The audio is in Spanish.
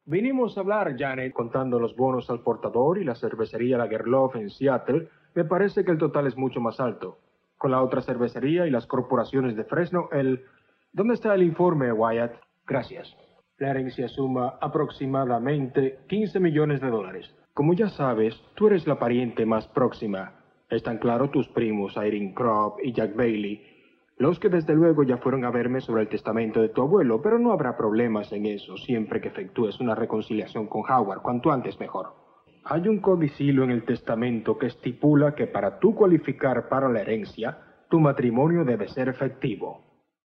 Vinimos a hablar, Janet, contando los bonos al portador y la cervecería Lagerlof en Seattle. Me parece que el total es mucho más alto. Con la otra cervecería y las corporaciones de Fresno, ¿Dónde está el informe, Wyatt? Gracias. La herencia suma aproximadamente $15 millones. Como ya sabes, tú eres la pariente más próxima. Están claro tus primos Irene Krupp y Jack Bailey, los que desde luego ya fueron a verme sobre el testamento de tu abuelo, pero no habrá problemas en eso siempre que efectúes una reconciliación con Howard, cuanto antes mejor. Hay un codicilo en el testamento que estipula que para tú cualificar para la herencia, tu matrimonio debe ser efectivo.